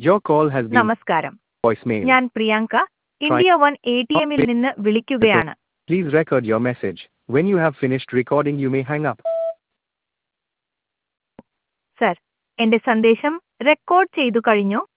Your call has been നമസ്കാരം. voicemail. ഞാൻ Priyanka Try India one ATMൽ നിന്ന് വിളിക്കുകയാണ്. Please record your message. When you have finished recording, you may hang up. Sir, എന്റെ സന്ദേശം record ചെയ്തു കഴിഞ്ഞോ?